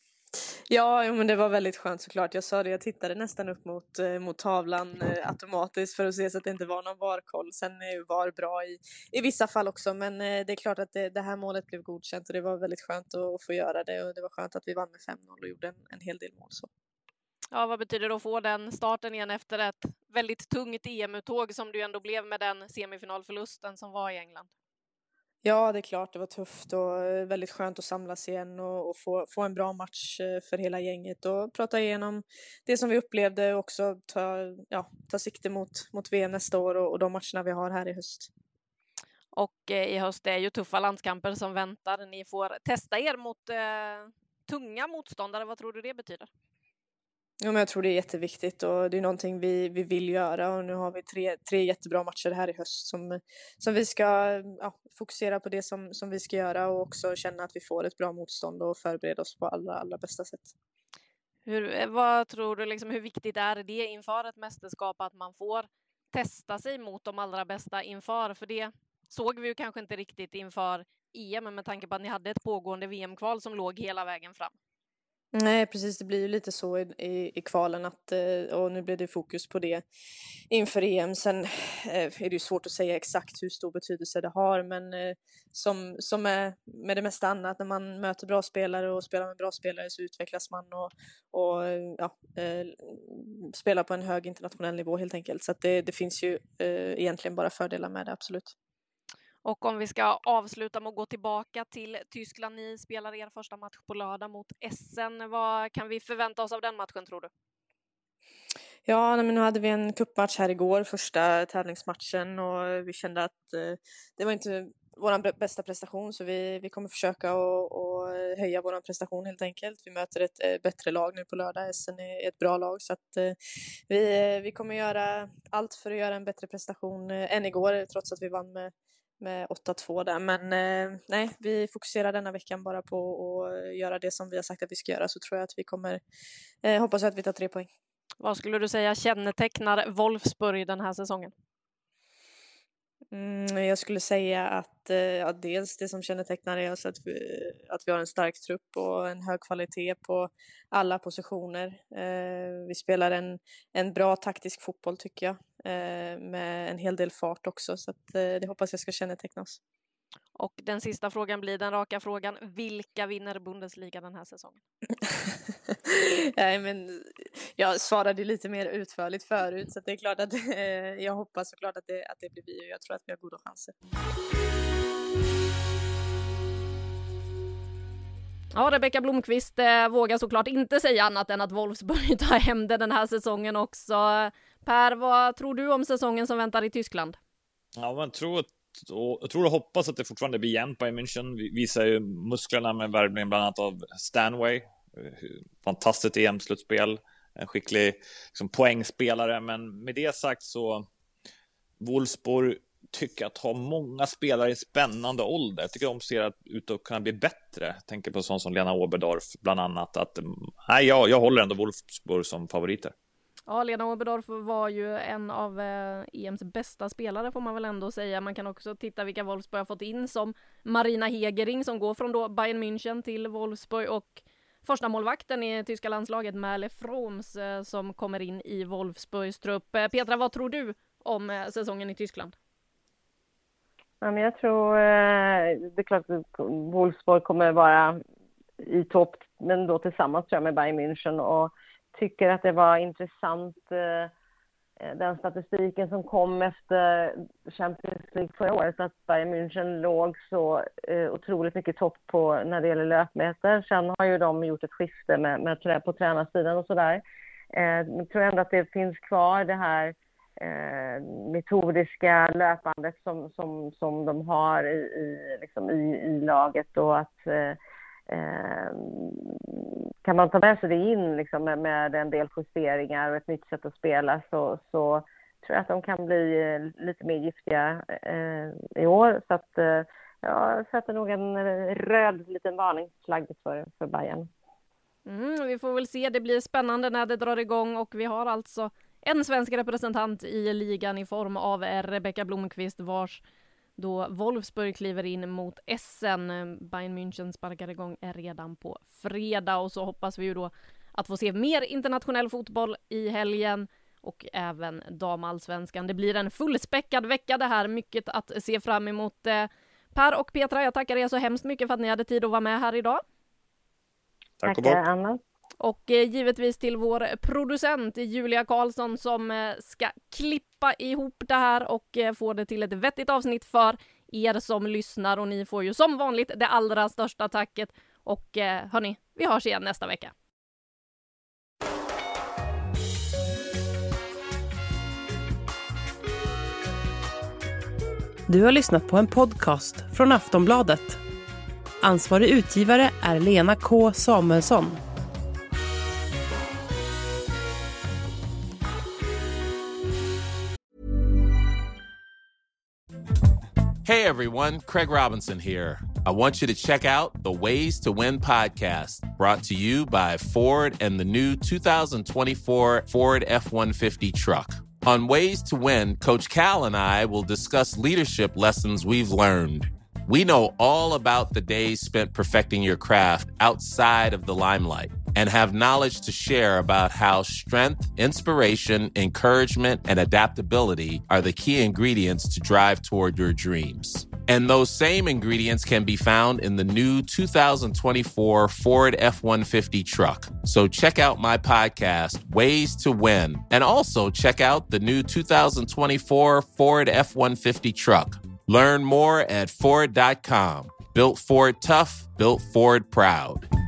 Ja, men det var väldigt skönt såklart. Jag sa det, jag tittade nästan upp mot, mot tavlan eh, automatiskt för att se så att det inte var någon varkoll. Sen är var bra i, i vissa fall också, men eh, det är klart att det, det här målet blev godkänt och det var väldigt skönt att, att få göra det och det var skönt att vi vann med fem noll och gjorde en, en hel del mål. Så. Ja, vad betyder det att få den starten igen efter ett väldigt tungt E M-uttåg som du ändå blev med den semifinalförlusten som var i England? Ja, det är klart, det var tufft och väldigt skönt att samlas igen och, och få, få en bra match för hela gänget och prata igenom det som vi upplevde och också ta, ja, ta sikte mot, mot V M nästa år och, och de matcherna vi har här i höst. Och eh, i höst är ju tuffa landskamper som väntar. Ni får testa er mot eh, tunga motståndare. Vad tror du det betyder? Ja, men jag tror det är jätteviktigt och det är någonting vi, vi vill göra och nu har vi tre, tre jättebra matcher här i höst som, som vi ska ja, fokusera på det som, som vi ska göra och också känna att vi får ett bra motstånd och förbereda oss på allra, allra bästa sätt. Hur, vad tror du, liksom, hur viktigt är det inför ett mästerskap att man får testa sig mot de allra bästa inför? För det såg vi ju kanske inte riktigt inför E M med tanke på att ni hade ett pågående V M-kval som låg hela vägen fram. Nej, precis. Det blir ju lite så i, i, i kvalen att, och nu blir det fokus på det inför E M. Sen är det ju svårt att säga exakt hur stor betydelse det har, men som, som är med det mesta annat, när man möter bra spelare och spelar med bra spelare så utvecklas man och, och ja, eh, spelar på en hög internationell nivå helt enkelt. Så att det, det finns ju eh, egentligen bara fördelar med det, absolut. Och om vi ska avsluta med att gå tillbaka till Tyskland. Ni spelar er första match på lördag mot Essen. Vad kan vi förvänta oss av den matchen, tror du? Ja, men nu hade vi en cupmatch här igår, första tävlingsmatchen, och vi kände att eh, det var inte vår bästa prestation, så vi, vi kommer försöka och, och höja vår prestation helt enkelt. Vi möter ett eh, bättre lag nu på lördag. Essen är ett bra lag, så att eh, vi, vi kommer göra allt för att göra en bättre prestation eh, än igår, trots att vi vann med med åtta två där, men eh, nej, vi fokuserar denna veckan bara på att göra det som vi har sagt att vi ska göra, så tror jag att vi kommer eh, hoppas att vi tar tre poäng. Vad skulle du säga kännetecknar Wolfsburg den här säsongen? Mm, jag skulle säga att ja, dels det som kännetecknar oss att vi, att vi har en stark trupp och en hög kvalitet på alla positioner. Eh, vi spelar en, en bra taktisk fotboll tycker jag, eh, med en hel del fart också, så att, eh, det hoppas jag ska känneteckna oss. Och den sista frågan blir den raka frågan. Vilka vinner Bundesliga den här säsongen? Nej, men jag svarade lite mer utförligt förut, så det är klart att eh, jag hoppas såklart att det, att det blir vi, och jag tror att vi har goda chanser. Ja, Rebecka Blomqvist eh, vågar såklart inte säga annat än att Wolfsburg tar hem det den här säsongen också. Per, vad tror du om säsongen som väntar i Tyskland? Ja, man tror och jag tror och hoppas att det fortfarande blir jämnt. Bayern München visar ju musklerna med värvningen bland annat av Stanway. Fantastiskt E M-slutspel, en skicklig liksom, poängspelare. Men med det sagt så Wolfsburg tycker att ha många spelare i spännande ålder. Jag tycker de ser att ut att kunna bli bättre. Jag tänker på sånt som Lena Oberdorf bland annat. Att, nej, jag, jag håller ändå Wolfsburg som favoriter. Ja, Lena Oberdorf var ju en av eh, E M:s bästa spelare får man väl ändå säga. Man kan också titta vilka Wolfsburg har fått in, som Marina Hegering som går från då Bayern München till Wolfsburg, och första målvakten i tyska landslaget Merle Froms eh, som kommer in i Wolfsburgs trupp. Eh, Petra, vad tror du om eh, säsongen i Tyskland? Ja, men jag tror eh, det är klart att Wolfsburg kommer vara i topp, men då tillsammans tror jag med Bayern München, och tycker att det var intressant eh, den statistiken som kom efter Champions League förra året, att Bayern München låg så eh, otroligt mycket topp på när det gäller löpmeter. Sen har ju de gjort ett skifte med, med på tränarsidan och sådär. Eh, jag tror ändå att det finns kvar det här eh, metodiska löpandet som, som, som de har i, i, liksom i, i laget, och att eh, kan man ta med sig det in liksom med, med en del justeringar och ett nytt sätt att spela, så, så tror jag att de kan bli lite mer giftiga eh, i år. Så att eh, jag sätter nog en röd liten varningsflagg för, för Bayern. Mm, vi får väl se, det blir spännande när det drar igång, och vi har alltså en svensk representant i ligan i form av Rebecka Blomqvist, vars då Wolfsburg kliver in mot Essen. Bayern München sparkar igång redan på fredag, och så hoppas vi ju då att få se mer internationell fotboll i helgen och även damallsvenskan. Det blir en fullspäckad vecka det här, mycket att se fram emot. Per och Petra, jag tackar er så hemskt mycket för att ni hade tid att vara med här idag. Tack och bock. Anna. Och eh, givetvis till vår producent Julia Karlsson som eh, ska klippa ihop det här och eh, få det till ett vettigt avsnitt för er som lyssnar. Och ni får ju som vanligt det allra största tacket. Och eh, hörni, vi hörs igen nästa vecka. Du har lyssnat på en podcast från Aftonbladet. Ansvarig utgivare är Lena K. Samuelsson. Hey everyone, Craig Robinson here. I want you to check out the Ways to Win podcast, brought to you by Ford and the new two thousand twenty-four Ford F one fifty truck. On Ways to Win, Coach Cal and I will discuss leadership lessons we've learned. We know all about the days spent perfecting your craft outside of the limelight, and have knowledge to share about how strength, inspiration, encouragement, and adaptability are the key ingredients to drive toward your dreams. And those same ingredients can be found in the new two thousand twenty-four Ford F one fifty truck. So check out my podcast, Ways to Win, and also check out the new two thousand twenty-four Ford F one fifty truck. Learn more at Ford dot com. Built Ford tough, built Ford proud.